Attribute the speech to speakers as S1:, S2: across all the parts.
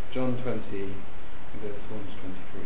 S1: John 20, verse 1 to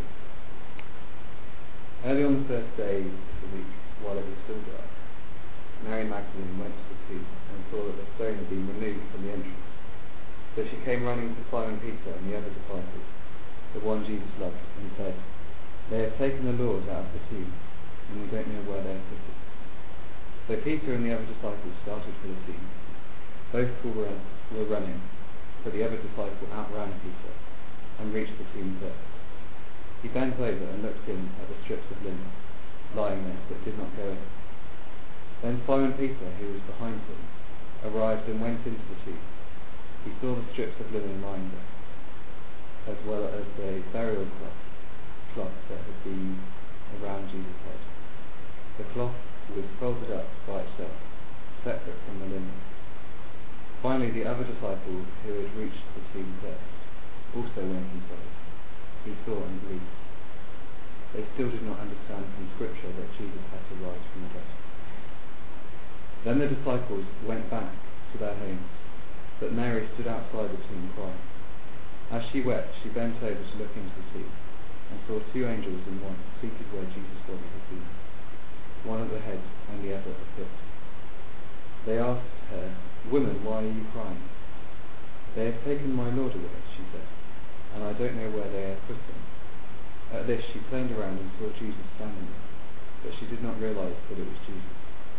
S1: 23. Early on the first day of the week, while it was still dark, Mary Magdalene went to the tomb and saw that the stone had been removed from the entrance. So she came running to Simon Peter and the other disciples, the one Jesus loved, and said, "They have taken the Lord out of the tomb, and we don't know where they have put it." So Peter and the other disciples started for the tomb. Both were running, but the other disciple outran Peter and reached the tomb first. He bent over and looked in at the strips of linen lying there, but did not go in. Then Simon Peter, who was behind him, arrived and went into the tomb. He saw the strips of linen lying there, as well as the burial cloth that had been around Jesus' head. The cloth was folded up by itself, separate from the linen. Finally, the other disciple, who had reached the tomb first, also went inside. He saw and believed. They still did not understand from Scripture that Jesus had to rise from the dead. Then the disciples went back to their homes, but Mary stood outside the tomb crying. As she wept, she bent over to look into the tomb, and saw two angels in white seated where Jesus' body had been, one at the head and the other at the foot. They asked her, "Woman, why are you crying?" "They have taken my Lord away," she said, "and I don't know where they have put him." At this she turned around and saw Jesus standing there, but she did not realize that it was Jesus.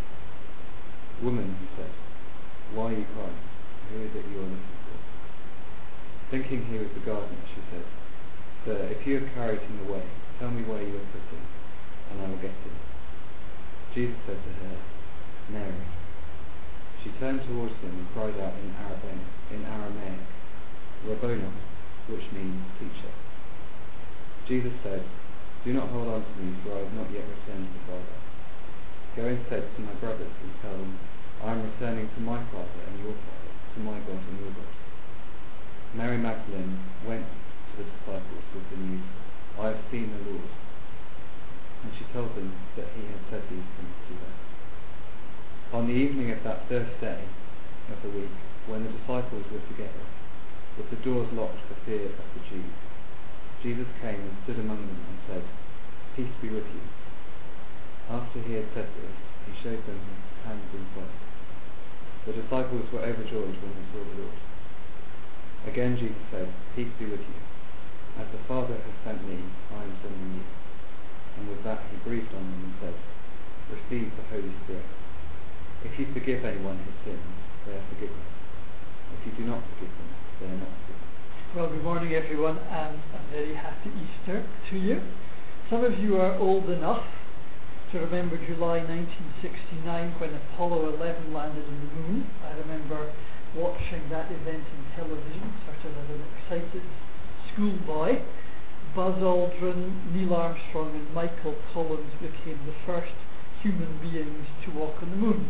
S1: "Woman," he said, "why are you crying? Who is it you are looking for?" Thinking he was the gardener, she said, "Sir, if you have carried him away, tell me where you have put him, and I will get him." Jesus said to her, "Mary." She turned towards him and cried out in Aramaic, "Rabboni," which means teacher. Jesus said, "Do not hold on to me, for I have not yet returned to the Father. Go instead to my brothers and tell them, I am returning to my Father and your Father, to my God and your God." Mary Magdalene went to the disciples with the news, "I have seen the Lord." And she told them that he had said these things to her. On the evening of that first day of the week, when the disciples were together, with the doors locked for fear of the Jews, Jesus came and stood among them and said, "Peace be with you." After he had said this, he showed them his hands and side. The disciples were overjoyed when they saw the Lord. Again Jesus said, "Peace be with you. As the Father has sent me, I am sending you." And with that he breathed on them and said, "Receive the Holy Spirit. If you forgive anyone his sins, they are forgiven. If you do not forgive them, they are not forgiven."
S2: Well, good morning everyone, and a very happy Easter to you. Some of you are old enough to remember July 1969 when Apollo 11 landed on the moon. I remember watching that event on television, sort of as an excited schoolboy. Buzz Aldrin, Neil Armstrong and Michael Collins became the first human beings to walk on the moon.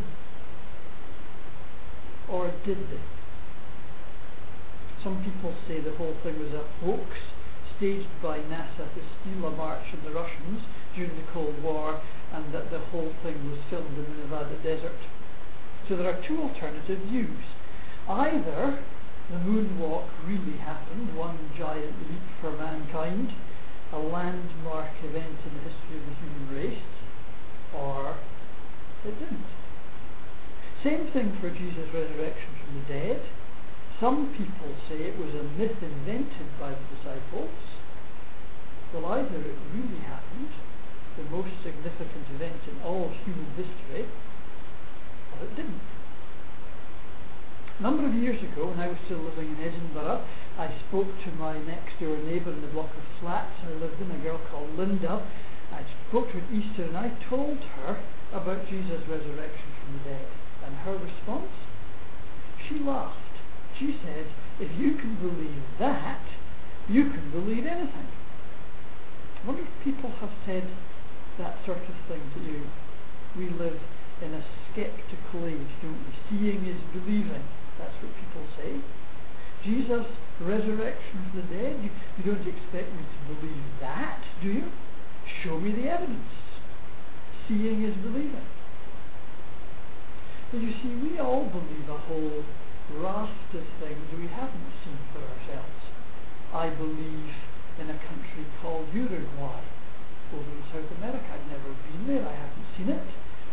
S2: Or did they? Some people say the whole thing was a hoax staged by NASA to steal a march on the Russians during the Cold War, and that the whole thing was filmed in the Nevada desert. So there are two alternative views. Either the moonwalk really happened, one giant leap for mankind, a landmark event in the history of the human race, or it didn't. Same thing for Jesus' resurrection from the dead. Some people say it was a myth invented by the disciples. Well, either it really happened, the most significant event in all human history, or it didn't. A number of years ago, when I was still living in Edinburgh, I spoke to my next door neighbour in the block of flats I lived in, a girl called Linda. I spoke to her at Easter and I told her about Jesus' resurrection from the dead. And her response? She laughed. She said, "If you can believe that, you can believe anything." I wonder if people have said that sort of thing to you. We live in a skeptical age, don't we? Seeing is believing. That's what people say. Jesus' resurrection from the dead, you don't expect me to believe that, do you? Show me the evidence. Seeing is believing. But you see, we all believe a whole raft of things we haven't seen for ourselves. I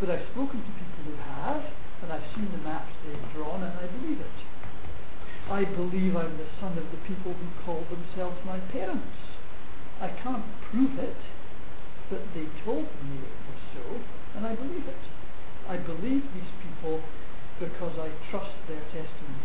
S2: but I've spoken to people who have, and I've seen the maps they've drawn, and I believe it. I believe I'm the son of the people who call themselves my parents. I can't prove it, but they told me it was so, and I believe it. I believe these people because I trust their testimony.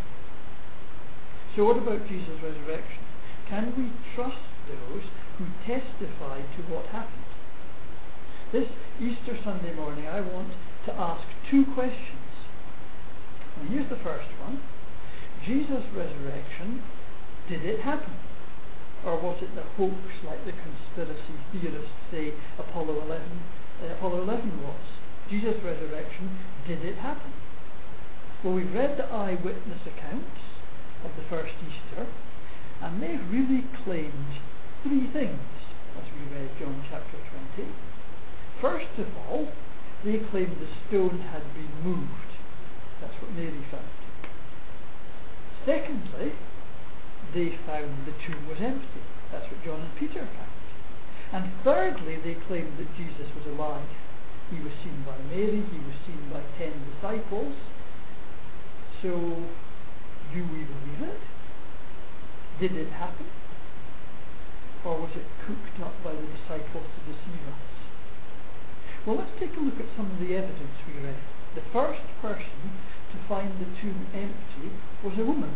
S2: So what about Jesus' resurrection? Can we trust those who testify to what happened? This Easter Sunday morning, I want to ask two questions. And here's the first one. Jesus' resurrection, did it happen? Or was it the hoax, like the conspiracy theorists say Apollo 11 was? Jesus' resurrection, did it happen? Well, we've read the eyewitness accounts of the first Easter, and they really claimed three things, as we read John chapter 20. First of all, they claimed the stone had been moved. That's what Mary found. Secondly, they found the tomb was empty. That's what John and Peter found. And thirdly, they claimed that Jesus was alive. He was seen by Mary, he was seen by 10 disciples. So, do we believe it? Did it happen? Or was it cooked up by the disciples to deceive us? Well, let's take a look at some of the evidence we read. The first person to find the tomb empty was a woman.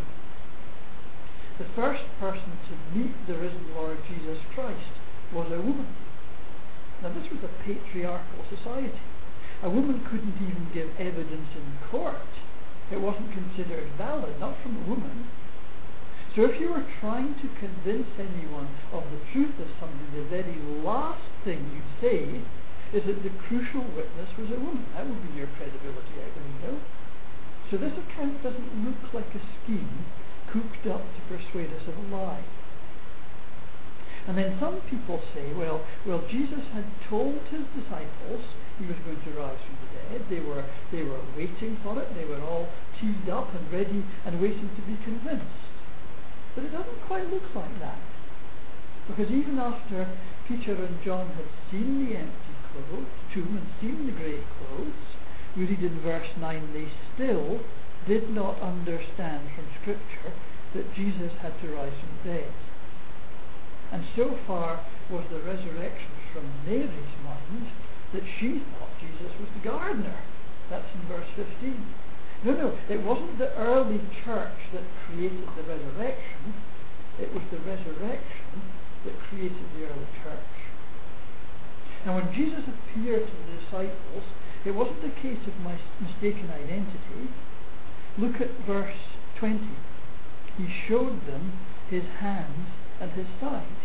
S2: The first person to meet the risen Lord Jesus Christ was a woman. Now, this was a patriarchal society. A woman couldn't even give evidence in court. It wasn't considered valid, not from a woman. So if you were trying to convince anyone of the truth of something, the very last thing you'd say is that the crucial witness was a woman. That would be your credibility out the window. So this account doesn't look like a scheme cooked up to persuade us of a lie. And then some people say, well, Jesus had told his disciples he was going to rise from the dead. They were waiting for it. They were all teed up and ready and waiting to be convinced. But it doesn't quite look like that. Because even after Peter and John had seen the empty tomb and seen the grave clothes, we read in verse 9, they still did not understand from Scripture that Jesus had to rise from the dead. And so far was the resurrection from Mary's mind that she thought Jesus was the gardener. That's in verse 15. No, it wasn't the early church that created the resurrection. It was the resurrection that created the early church. Now, when Jesus appeared to the disciples, it wasn't a case of mistaken identity. Look at verse 20. He showed them his hands and his side.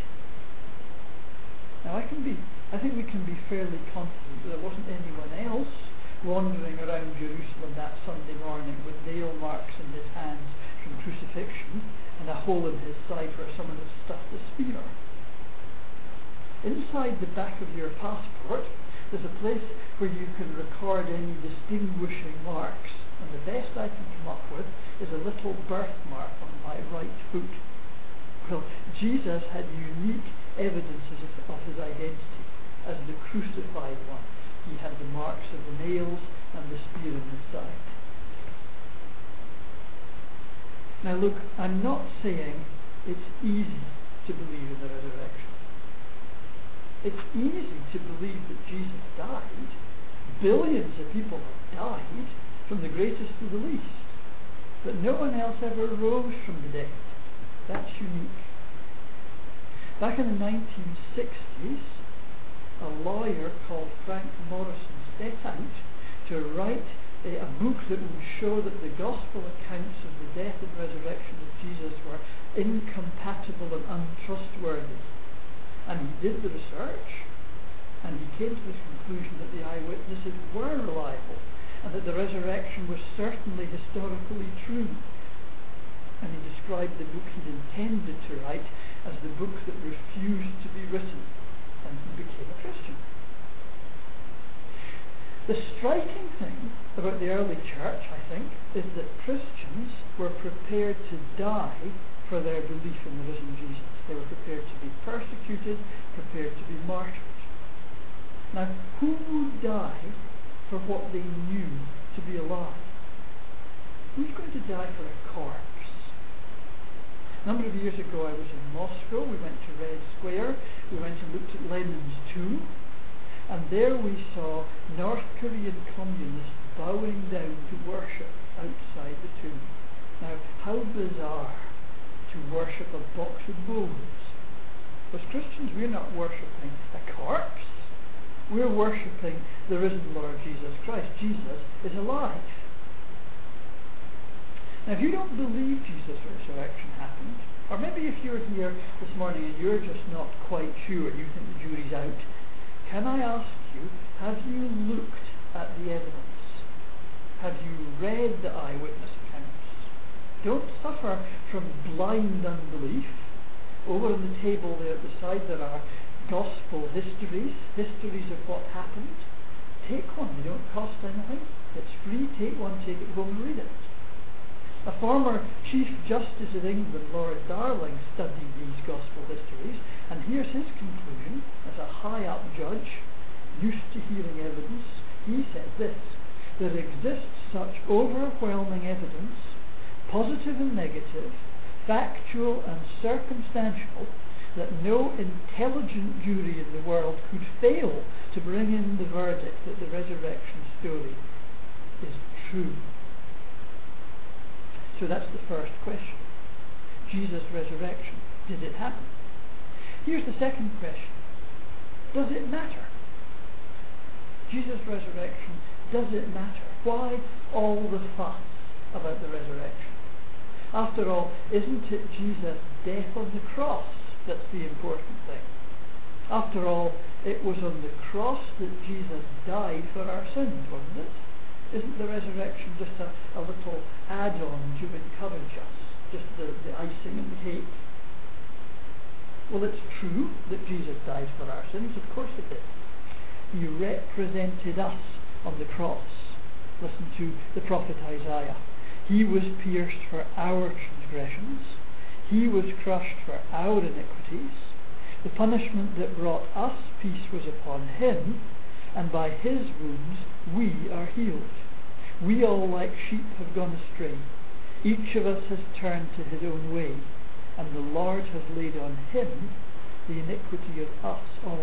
S2: Now, I think we can be fairly confident that there wasn't anyone else wandering around Jerusalem that Sunday morning with nail marks in his hands from crucifixion and a hole in his side where someone had stuffed a spear. Inside the back of your passport, there's a place where you can record any distinguishing marks, and the best I can come up with is a little birthmark on my right foot. Well, Jesus had unique evidences of his identity as the crucified one. He had the marks of the nails and the spear in his side. Now look, I'm not saying it's easy to believe in the resurrection. It's easy to believe that Jesus died. Billions of people have died, from the greatest to the least. But no one else ever rose from the dead. That's unique. Back in the 1960s, a lawyer called Frank Morrison set out to write a book that would show that the gospel accounts of the death and resurrection of Jesus were incompatible and untrustworthy. And he did the research, and he came to the conclusion that the eyewitnesses were reliable, and that the resurrection was certainly historically true. And he described the book he'd intended to write as the book that refused to be written, and he became a Christian. The striking thing about the early church, I think, is that Christians were prepared to die for their belief in the risen Jesus. They were prepared to be persecuted, prepared to be martyred. Now, who would die for what they knew to be a lie. Who's going to die for a corpse? A number of years ago I was in Moscow. We went to Red Square. We went and looked at Lenin's tomb. And there we saw North Korean communists bowing down to worship outside the tomb. Now, how bizarre to worship a box of bones. As Christians, we're not worshipping a corpse. We're worshipping the risen Lord Jesus Christ. Jesus is alive. Now, if you don't believe Jesus' resurrection happened, or maybe if you're here this morning and you're just not quite sure, you think the jury's out, can I ask you, have you looked at the evidence? Have you read the eyewitness accounts? Don't suffer from blind unbelief. Over on the table there at the side there are gospel histories of what happened. Take one, they don't cost anything. It's free, take one, take it home and read it. A former Chief Justice of England, Lord Darling, studied these gospel histories, and here's his conclusion as a high-up judge, used to hearing evidence. He says this: there exists such overwhelming evidence, positive and negative, factual and circumstantial, that no intelligent jury in the world could fail to bring in the verdict that the resurrection story is true. So that's the first question. Jesus' resurrection. Did it happen? Here's the second question. Does it matter? Jesus' resurrection, does it matter? Why all the fuss about the resurrection? After all, isn't it Jesus' death on the cross that's the important thing? After all, it was on the cross that Jesus died for our sins, wasn't it? Isn't the resurrection just a little add-on to encourage us? Just the icing on the cake? Well, it's true that Jesus died for our sins. Of course it did. He represented us on the cross. Listen to the prophet Isaiah. He was pierced for our transgressions. He was crushed for our iniquities. The punishment that brought us peace was upon him, and by his wounds we are healed. We all like sheep have gone astray. Each of us has turned to his own way, and the Lord has laid on him the iniquity of us all.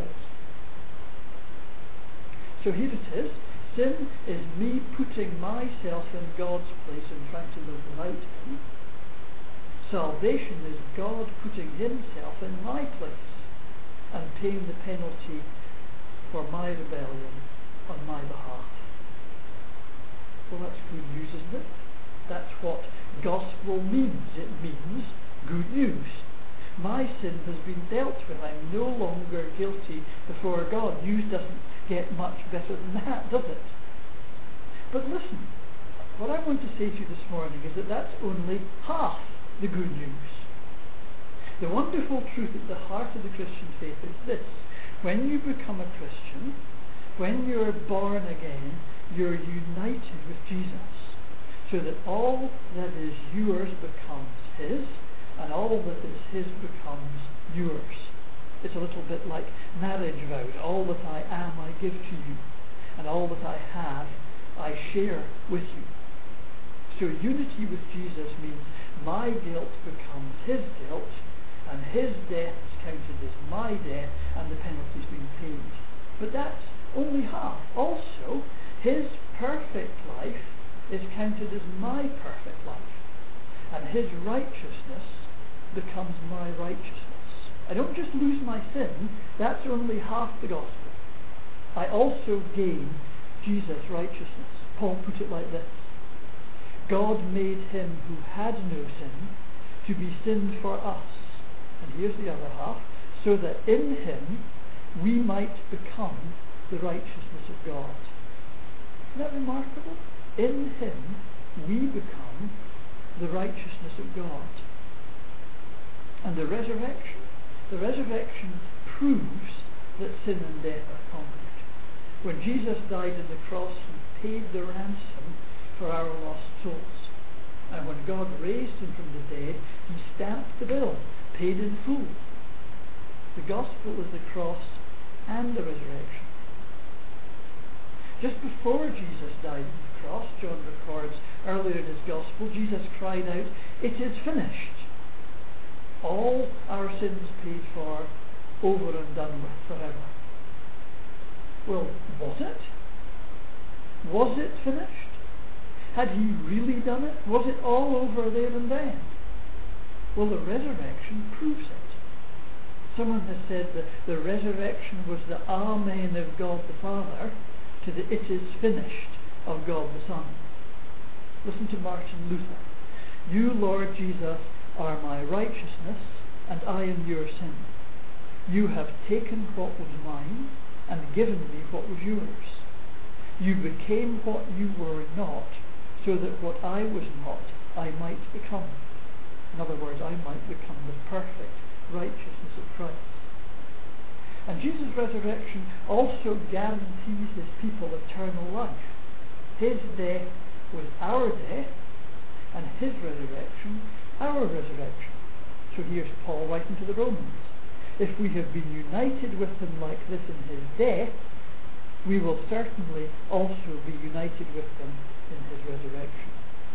S2: So here it is. Sin is me putting myself in God's place and trying to live the right way. Salvation is God putting himself in my place and paying the penalty for my rebellion on my behalf. Well, that's good news, isn't it? That's what gospel means. It means good news. My sin has been dealt with. I'm no longer guilty before God. News doesn't get much better than that, does it? But listen, what I want to say to you this morning is that that's only half the good news. The wonderful truth at the heart of the Christian faith is this: when you become a Christian, when you're born again, you're united with Jesus, so that all that is yours becomes his, and all that is his becomes yours. It's a little bit like marriage vows. All that I am I give to you, and all that I have I share with you. So unity with Jesus means my guilt becomes his guilt, and his death is counted as my death, and the penalty's been paid. But that's only half. Also, his perfect life is counted as my perfect life, and his righteousness becomes my righteousness. I don't just lose my sin, that's only half the gospel. I also gain Jesus' righteousness. Paul put it like this: God made him who had no sin to be sin for us. And here's the other half: so that in him we might become the righteousness of God. Isn't that remarkable? In him we become the righteousness of God. And the resurrection proves that sin and death are conquered. When Jesus died on the cross, he paid the ransom for our lost souls. And when God raised him from the dead, he stamped the bill, paid in full. The gospel is the cross and the resurrection. Just before Jesus died on the cross, John records earlier in his Gospel, Jesus cried out, "It is finished." All our sins paid for, over and done with forever. Well, was it? Was it finished? Had he really done it? Was it all over there and then? Well, the resurrection proves it. Someone has said that the resurrection was the Amen of God the Father to the "it is finished" of God the Son. Listen to Martin Luther. "You, Lord Jesus, are my righteousness, and I am your sin. You have taken what was mine, and given me what was yours. You became what you were not, so that what I was not, I might become." In other words, I might become the perfect righteousness of Christ. And Jesus' resurrection also guarantees his people eternal life. His death was our death, and his resurrection our resurrection. So here's Paul writing to the Romans. If we have been united with him like this in his death, we will certainly also be united with him in his resurrection.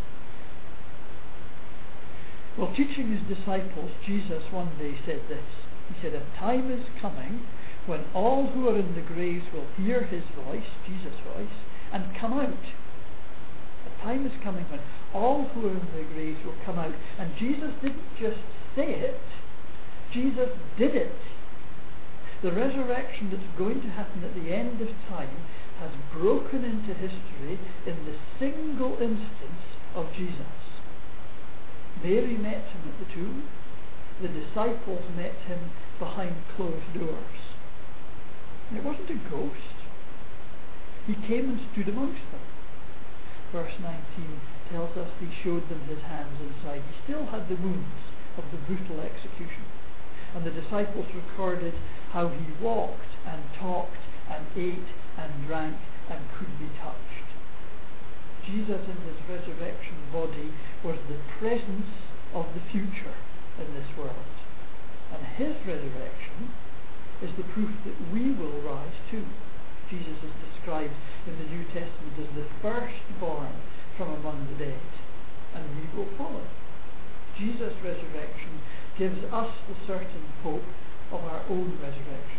S2: Well, teaching his disciples, Jesus one day said this. He said, "A time is coming when all who are in the graves will hear his voice," Jesus' voice, "and come out." A time is coming when all who are in the graves will come out. And Jesus didn't just say it, Jesus did it. The resurrection that's going to happen at the end of time has broken into history in the single instance of Jesus. Mary met him at the tomb. The disciples met him behind closed doors. And it wasn't a ghost. He came and stood amongst them. Verse 19 tells us he showed them his hands and side. He still had the wounds of the brutal execution. And the disciples recorded how he walked and talked and ate and drank and could be touched. Jesus in his resurrection body was the presence of the future in this world. And his resurrection is the proof that we will rise too. Jesus is described in the New Testament as the firstborn from among the dead, and we will follow. Jesus' resurrection gives us the certain hope of our own resurrection.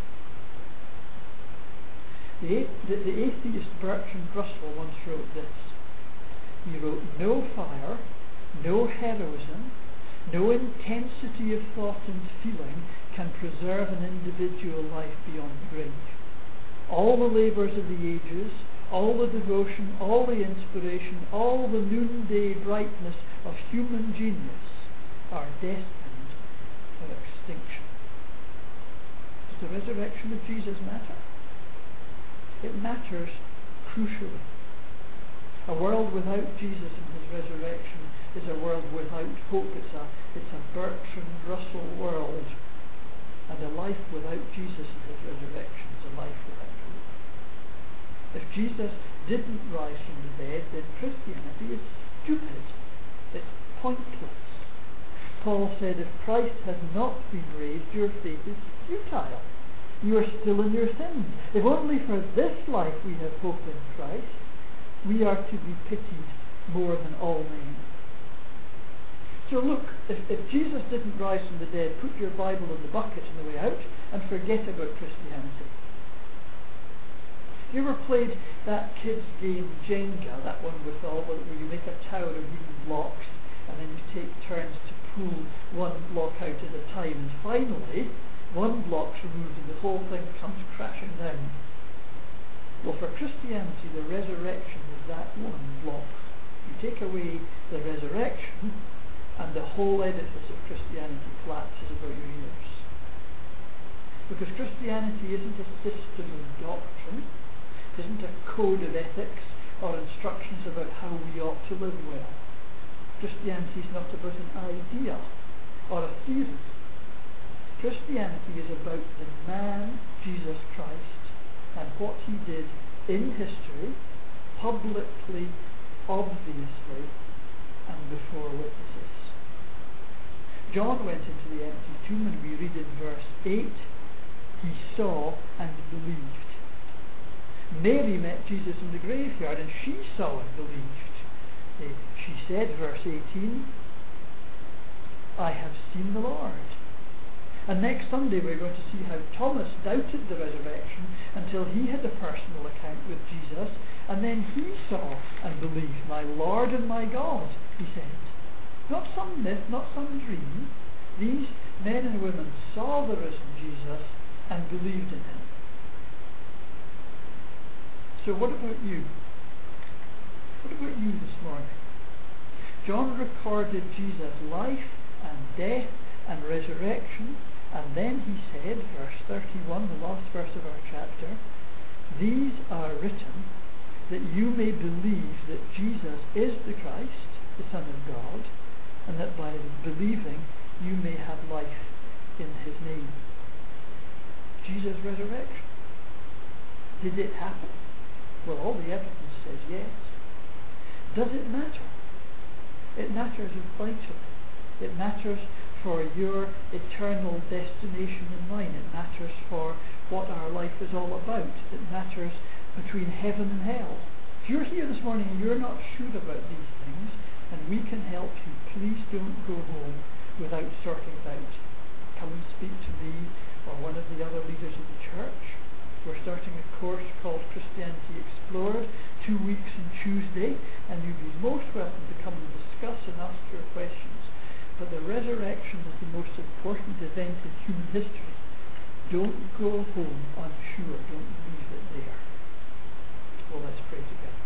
S2: The atheist Bertrand Russell once wrote this. He wrote, "No fire, no heroism, no intensity of thought and feeling can preserve an individual life beyond the grave. All the labours of the ages, all the devotion, all the inspiration, all the noonday brightness of human genius are destined for extinction." Does the resurrection of Jesus matter? It matters crucially. A world without Jesus and his resurrection is a world without hope. It's a Bertrand Russell world. And a life without Jesus and his resurrection is a life without hope. If Jesus didn't rise from the dead, then Christianity is stupid. It's pointless. Paul said, "If Christ has not been raised, your faith is futile. You are still in your sins. If only for this life we have hope in Christ, we are to be pitied more than all men." So look, if Jesus didn't rise from the dead, put your Bible in the bucket on the way out and forget about Christianity. You ever played that kids' game Jenga, that one with where you make a tower of wooden blocks and then you take turns to pull one block out at a time, and finally one block's removed and the whole thing comes crashing down? Well, for Christianity, the resurrection is that one block. You take away the resurrection and the whole edifice of Christianity collapses about your ears. Because Christianity isn't a system of doctrine, it isn't a code of ethics or instructions about how we ought to live well. Christianity is not about an idea or a theory. Christianity is about the man, Jesus Christ, and what he did in history, publicly, obviously, and before witnesses. John went into the empty tomb, and we read in verse 8, he saw and believed. Mary met Jesus in the graveyard, and she saw and believed. She said, verse 18, I have seen the Lord. And next Sunday we're going to see how Thomas doubted the resurrection until he had a personal account with Jesus, and then he saw and believed. My Lord and my God, he said. Not some myth, not some dream. These men and women saw the risen Jesus and believed in him. So what about you? What about you this morning? John recorded Jesus' life and death and resurrection, and then he said, verse 31, the last verse of our chapter, these are written that you may believe that Jesus is the Christ, the Son of God, and that by believing you may have life in his name. Jesus' resurrection. Did it happen? Well, all the evidence says yes. Does it matter? It matters vitally. It matters for your eternal destination in mind. It matters for what our life is all about. It matters between heaven and hell. If you're here this morning and you're not sure about these things, and we can help you, please don't go home without sorting it out. Come and speak to me or one of the other leaders of the church. We're starting a course called Christianity Explored, 2 weeks on Tuesday, and you'd be most welcome to come and discuss and ask your questions. But the resurrection is the most important event in human history. Don't go home unsure. Don't leave it there. Well, let's pray together.